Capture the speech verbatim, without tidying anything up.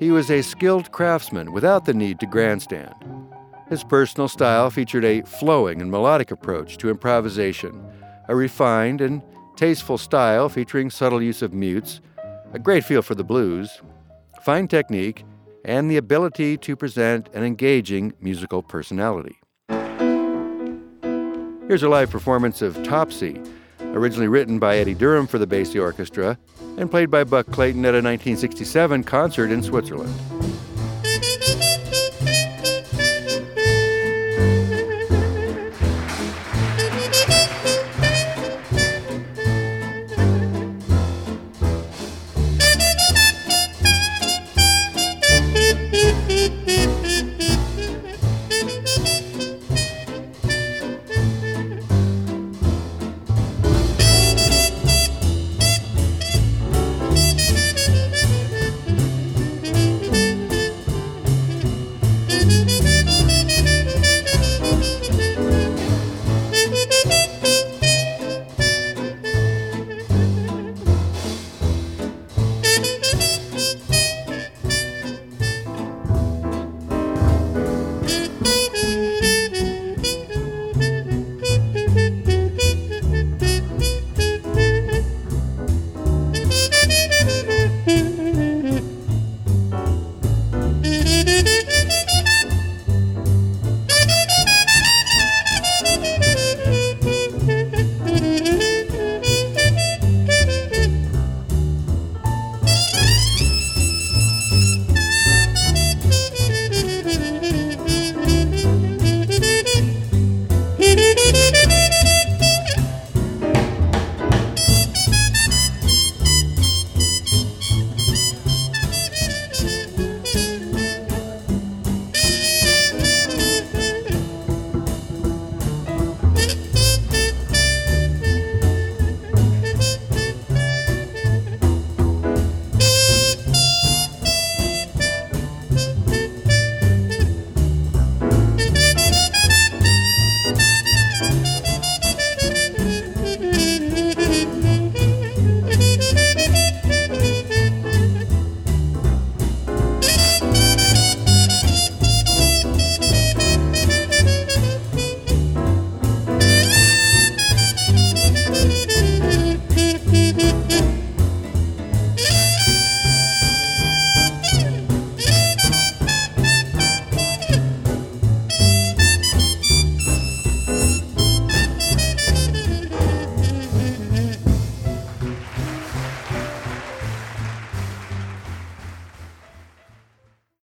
He was a skilled craftsman without the need to grandstand. His personal style featured a flowing and melodic approach to improvisation, a refined and tasteful style featuring subtle use of mutes, a great feel for the blues, fine technique, and the ability to present an engaging musical personality. Here's a live performance of Topsy, originally written by Eddie Durham for the Basie Orchestra and played by Buck Clayton at a nineteen sixty-seven concert in Switzerland.